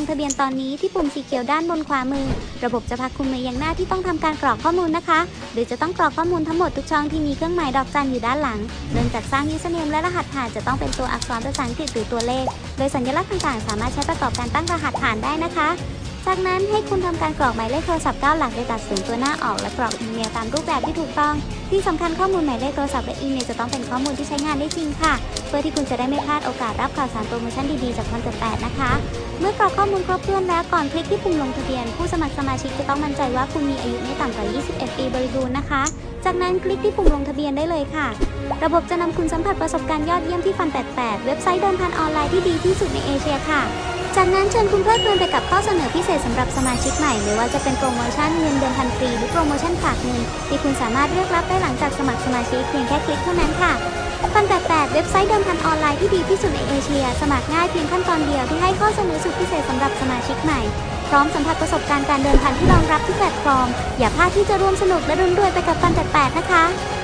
ทะเบียนตอนนี้ที่ปุ่มสีเขียวด้านบนขวามือระบบจะพาคุณมายังหน้าที่ต้องทำการกรอกข้อมูลนะคะหรือจะต้องกรอกข้อมูลทั้งหมดทุกช่องที่มีเครื่องหมายดอกจันอยู่ด้านหลังเริ่มจากสร้าง username และรหัสผ่านจะต้องเป็นตัวอักษรภาษาอังกฤษหรือตัวเลขโดยสัญลักษณ์ต่างๆสามารถใช้ประกอบการตั้งรหัสผ่านได้นะคะจากนั้นให้คุณทำการกรอกหมายเลขโทรศัพท์9หลักโดยตัด0ตัวหน้าออกและกรอกอีเมลตามรูปแบบที่ถูกต้องที่สำคัญข้อมูลหมายเลขโทรศัพท์และอีเมลจะต้องเป็นข้อมูลที่ใช้งานได้จริงค่ะเพื่อที่คุณจะได้ไม่พลาดโอกาสรับข่าวสารโปรโมชั่นดีๆจาก188นะคะเมื่อกรอกข้อมูลครบถ้วนแล้วก่อนคลิกที่ปุ่มลงทะเบียนผู้สมัครสมาชิกจะต้องมั่นใจว่าคุณมีอายุไม่ต่ำกว่า21 ปีบริบูรณ์นะคะจากนั้นคลิกที่ปุ่มลงทะเบียนได้เลยค่ะระบบจะนำคุณสัมผัสประสบการณ์ยอดเยี่ยมที่188เว็บไซต์เดิมพันออนไลน์ที่ดีที่สุดในเอเชียค่ะจากนั้นเชิญคุณเพลิดเพลินไปกับข้อเสนอพิเศษสำหรับสมาชิกใหม่ไม่ว่าจะเป็นโปรโมชั่นเงินเดือนพันฟรีหรือโปรโมชั่นฝากเงินที่คุณสามารถเลือกรับได้หลังจากสมัครสมาชิกเพียงแค่คลิกเท่านั้นค่ะ188เว็บไซต์เดิมพันออนไลน์ที่ดีที่สุดในเอเชียสมัครง่ายเพียงขั้นตอนเดียวที่ให้ข้อเสนอสุดพิเศษสำหรับสมาชิกใหม่พร้อมสัมผัสประสบการณ์การเดินทางที่รองรับทุกแพลตฟอร์มอย่าพลาดที่จะร่วมสนุกและรุนรวยไปกับ188นะคะ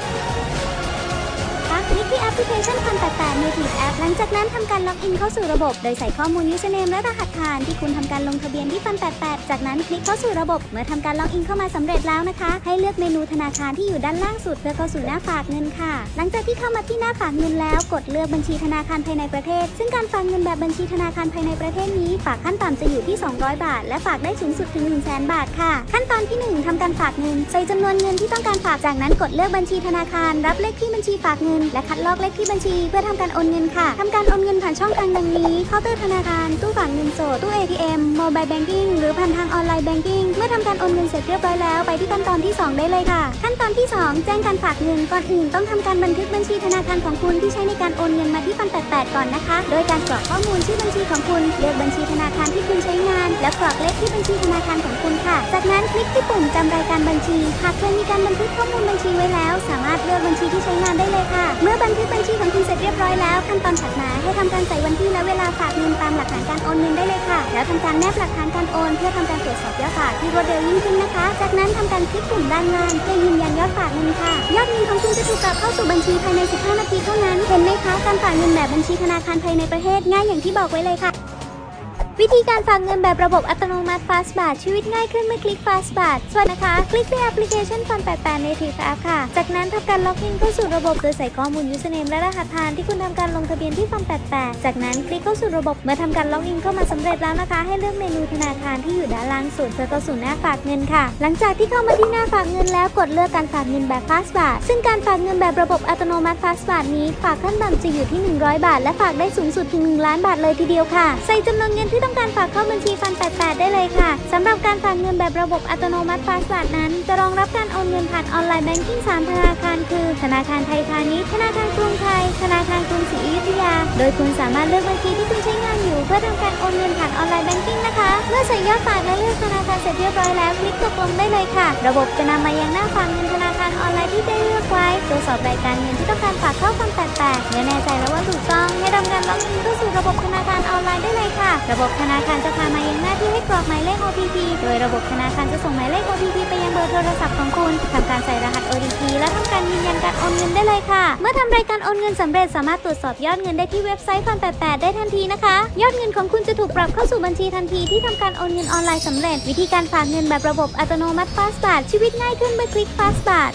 คลิกที่แอปพลิเคชัน188 Native App หลังจากนั้นทำการล็อกอินเข้าสู่ระบบโดยใส่ข้อมูล username และรหัสผ่านที่คุณทำการลงทะเบียนที่188จากนั้นคลิกเข้าสู่ระบบเมื่อทำการล็อกอินเข้ามาสำเร็จแล้วนะคะให้เลือกเมนูธนาคารที่อยู่ด้านล่างสุดเพื่อเข้าสู่หน้าฝากเงินค่ะหลังจากที่เข้ามาที่หน้าฝากเงินแล้วกดเลือกบัญชีธนาคารภายในประเทศซึ่งการฝากเงินแบบบัญชีธนาคารภายในประเทศนี้ฝากขั้นต่ำจะอยู่ที่200 บาทและฝากได้สูงสุดถึง 100,000 บาทค่ะขั้นตอนที่1ทำการฝากเงินใส่จำนวนเงินที่ต้องการฝากจากนั้นกดเลือกบัญชีธนาคารรับเลขที่บัญชีฝากเงินและคัดลอกเลขที่บัญชีเพื่อทำการโอนเงินค่ะทำการโอนเงินผ่านช่องทางดังนี้เคาน์เตอร์ธนาคารตู้ฝากเงินสดตู้ ATM Mobile Banking หรือผ่านทางออนไลน์ Banking เมื่อทำการโอนเงินเสร็จเรียบร้อยแล้วไปที่ขั้นตอนที่2ได้เลยค่ะขั้นตอนที่2แจ้งการฝากเงินก่อนอื่นต้องทำการบันทึกบัญชีธนาคารของคุณที่ใช้ในการโอนเงินมาที่188ก่อนนะคะโดยการกรอกข้อมูลชื่อบัญชีของคุณเลือกบัญชีธนาคารที่คุณใช้งานและกรอกเลขที่บัญชีธนาคารของคุณค่ะจากนั้นคลิกที่ปุ่มจำรายการบัญชีหากเคยมีการบันทึกข้อมูลบัญชีไว้แล้วสามารถเลือกบัญชีที่ใช้งานได้เลยค่ะเมื่อบันทึกบัญชีของคุณเสร็จเรียบร้อยแล้วขั้นตอนถัดมาให้ทำการใส่วันที่และเวลาฝากเงินตามหลักฐานการโอนเงินได้เลยค่ะแล้วทำการแนบหลักฐานการโอนเพื่อทำการตรวจสอบยอดฝากที่รวดเร็วยิ่งขึ้นนะคะจากนั้นทำการคลิกปุ่มด้านล่างเพื่อยืนยันยอดฝากเงินค่ะยอดเงินของคุณจะถูกกลับเข้าสู่บัญชีภายใน15 นาทีเท่านั้นเห็นไหมคะการฝากเงินแบบบัญชีธนาคารภายในประเทศง่ายอย่างที่บอกไว้เลยค่ะวิธีการฝากเงินแบบระบบอัตโนมัติ Fastbaht ชีวิตง่ายขึ้นเมื่อคลิก Fastbaht ส่วนนะคะคลิกที่แอปพลิเคชัน188 Native App ค่ะจากนั้นทำการล็อกอินเข้าสู่ระบบโดยใส่ข้อมูล username และรหัสผ่านที่คุณทำการลงทะเบียนที่188จากนั้นคลิกเข้าสู่ระบบเมื่อทำการล็อกอินเข้ามาสำเร็จแล้วนะคะให้เลือกเมนูธนาคารที่อยู่ด้านล่างสุดเพื่อเข้าสู่หน้าฝากเงินค่ะหลังจากที่เข้ามาที่หน้าฝากเงินแล้วกดเลือกการฝากเงินแบบ Fastbaht ซึ่งการฝากเงินแบบระบบอัตโนมัติ Fastbaht นี้ฝากขั้นต่ำจะอยู่ที่100 บาทและฝากได้สูงสุดถึง1 ล้านบาทเลยทีเดียวค่ะใส่จำนวนเงินที่ต้องการฝากเข้าบัญชี188ได้เลยค่ะสำหรับการฝากเงินแบบระบบอัตโนมัติ Fastbaht นั้นจะรองรับการโอนเงินผ่านออนไลน์แบงกิ้ง3ธนาคารคือธนาคารไทยพาณิชย์ธนาคารกรุงไทยธนาคารกรุงศรีอยุธยาโดยคุณสามารถเลือกบัญชีที่คุณใช้งานอยู่เพื่อทำการโอนเงินผ่านออนไลน์แบงกิ้งนะคะเมื่อใส่ยอดฝากและเลือกธนาคารเสร็จเรียบร้อยแล้วคลิกตกลงได้เลยค่ะระบบจะนำมายังหน้าฝากเงินธนาคารออนไลน์ที่ได้เลือกไว้ตรวจสอบรายการเงินที่ต้องการฝากเข้า188เมื่อแน่ใจแล้วว่าถูกต้องให้ทำการล็อกอินเข้าสู่ระบบธนาคารออนไลน์ได้เลยค่ะระบบธนาคารจะพามายังหน้าที่ให้กรอกหมายเลข OTP โดยระบบธนาคารจะส่งหมายเลข OTP ไปยังเบอร์โทรศัพท์ของคุณทำการใส่รหัส OTP และทำการยืนยันการโอนเงินได้เลยค่ะเมื่อทำรายการโอนเงินสำเร็จสามารถตรวจสอบยอดเงินได้ที่เว็บไซต์188ได้ทันทีนะคะยอดเงินของคุณจะถูกปรับเข้าสู่บัญชีทันทีที่ทำการโอนเงินออนไลน์สำเร็จวิธีการฝากเงินแบบระบบอัตโนมัติ Fastbaht ชีวิตง่ายขึ้นเมื่อคลิก Fastbaht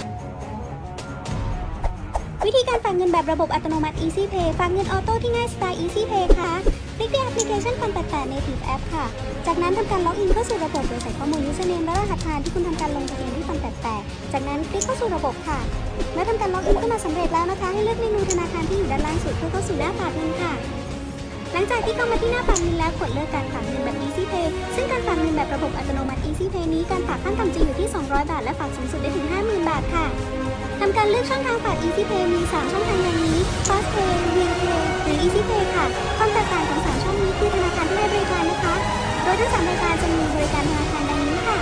วิธีการฝากเงินแบบระบบอัตโนมัติ Easy Pay ฝากเงินออโต้ที่ง่ายสไตล์ Easy Pay ค่ะคลิกที่แอปพลิเคชัน188 Native App ค่ะจากนั้นทำการล็อกอินเข้าสู่ระบบโดยใส่ข้อมูล username และรหัสผ่านที่คุณทำการลงทะเบียนที่188จากนั้นคลิกเข้าสู่ระบบค่ะเมื่อทำการล็อกอินเข้ามาสำเร็จแล้วนะคะให้เลือกเมนูธนาคารที่อยู่ด้านล่างสุดเพื่อเข้าสู่หน้าฝากเงินค่ะหลังจากที่เข้ามาที่หน้าฝากเงินแล้วกดเลือกการฝากเงินแบบ Easy Pay ซึ่งการฝากเงินแบบระบบอัตโนมัติ Easy Pay นี้การฝากขั้นต่ำจะอยู่ที่200 บาทและฝากสูงสุดได้ถึง 50,000 บาทค่ะทำการเลือกช่องทางฝาก Easy Pay มี3ช่องทางดังนี้ Fast Pay Real Pay หรือ Easy Pay ค่ะความแตกต่างของ3ช่องนี้คือธนาคารที่ให้บริการนะคะโดยทั้ง3รายการจะมีบริการธนาคารดังนี้ค่ะ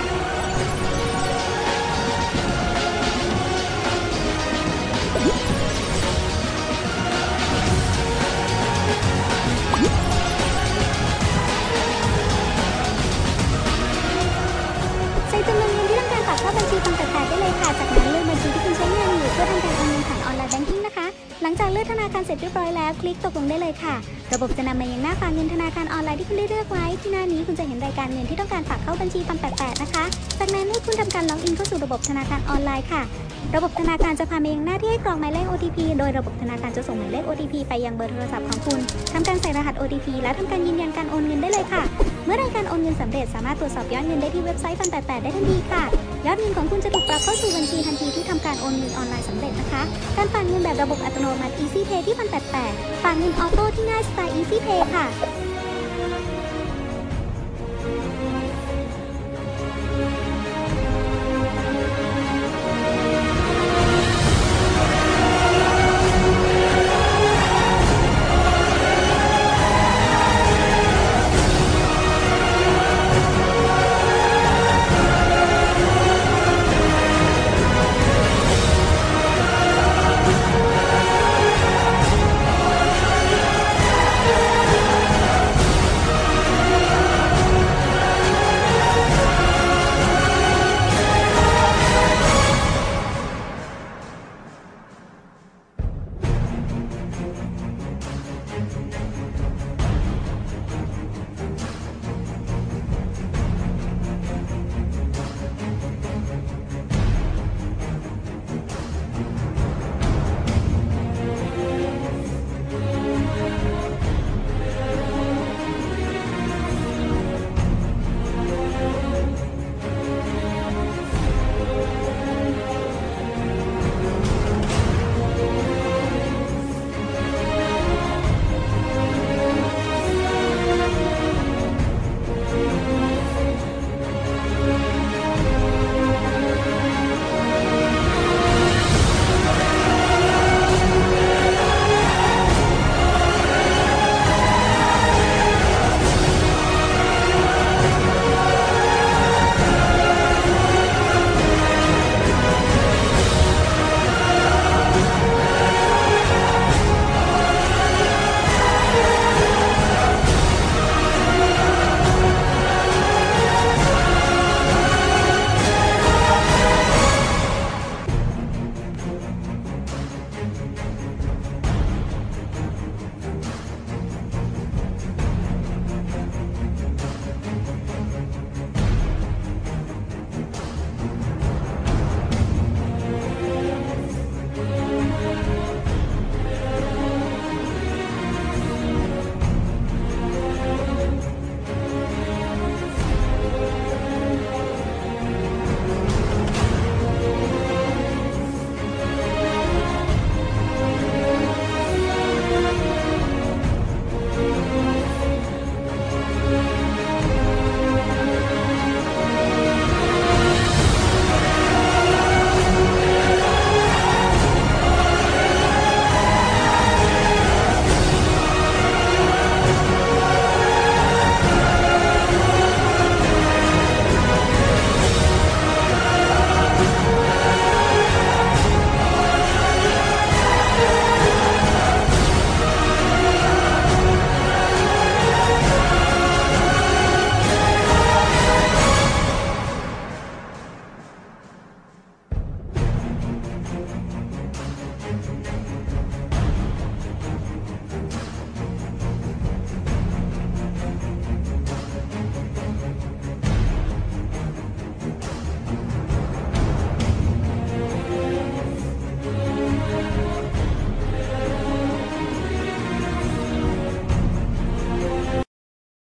ใส่จำนวนเงินที่ต้องการฝากเข้าบัญชี188ได้เลยค่ะจากนั้นเลือกบัญชีที่คุณใช้งานอยู่เพื่อทำการโอนเงินผ่านออนไลน์แบงกิ้งนะคะหลังจากเลือกธนาคารเสร็จเรียบร้อยแล้วคลิกตกลงได้เลยค่ะระบบจะนำมายังหน้าฝากเงินธนาคารออนไลน์ที่คุณได้เลือกไว้ที่หน้านี้คุณจะเห็นรายการเงินที่ต้องการฝากเข้าบัญชี188นะคะจากนั้นให้คุณทำการล็อกอินเข้าสู่ระบบธนาคารออนไลน์ค่ะระบบธนาคารจะพามายังหน้าที่ให้กรอกหมายเลข OTP โดยระบบธนาคารจะส่งหมายเลข OTP ไปยังเบอร์โทรศัพท์ของคุณทำการใส่รหัส OTP และทำการยืนยันการโอนเงินได้เลยค่ะเมื่อรายการโอนเงินสำเร็จสามารถตรวจสอบยอดเงินได้ที่เว็บไซต์188ได้ทันทีค่ะยอดเงินของคุณจะถูกปรับเข้าสู่บัญชีทันทีที่ทำการโอนเงินออนไลน์สำเร็จนะคะการฝากเงินแบบระบบอัตโนมัติ Easy Pay ที่188ฝากเงินออโต้ที่ง่ายสไตล์ Easy Pay ค่ะ